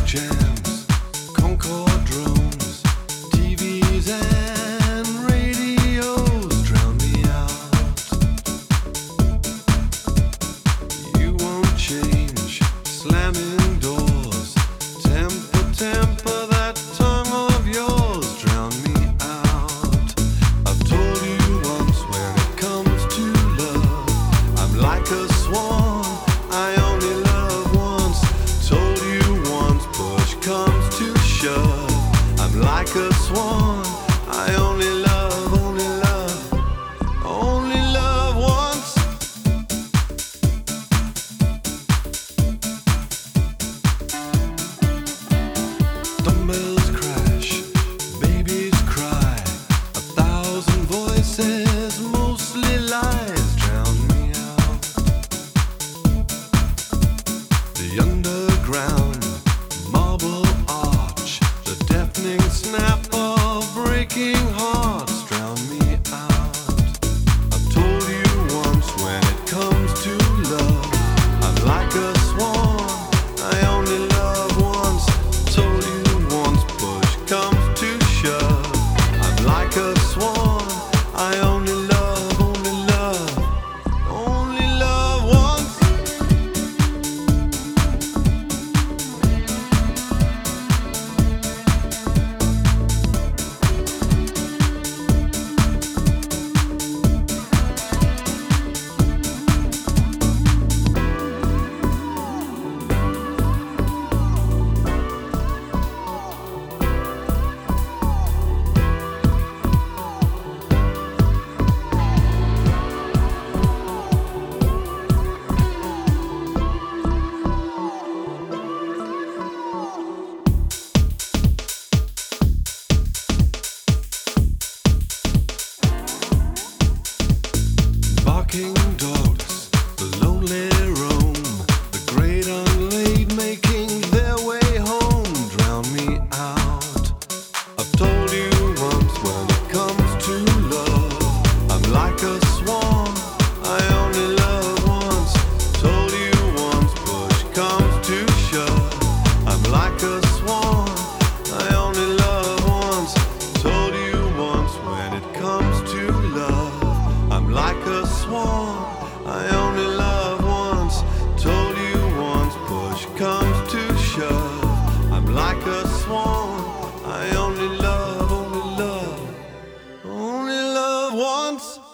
jams, Concorde drones, TVs and radios drown me out. You won't change, slamming doors, temper, that tongue of yours drown me out. I've told you once when it comes to love, I'm like a swan, I only love once. Told you once, push comes to shove, I'm like a swan, I only love once. Dumbbells crash, babies cry, 1,000 voices, mostly lies, drown me out. The underground marble arch, the deafening snap of breaking hearts drown me out. I've told you once when it comes to love, I'm like a swan, I only love once. Told you once, push comes to shove, I'm like a swan, I only love once. Barking dogs, the lonely roam, the great unlaid making their way home, drown me out. I've told you once when it comes to love, I'm like a swan, I only love once. Told you once, push comes to shove, I'm like a swan, I only love once. Told you once when it comes to love, I'm like a swan, I only love once. Told you once, push comes to shove, I'm like a swan, I only love once.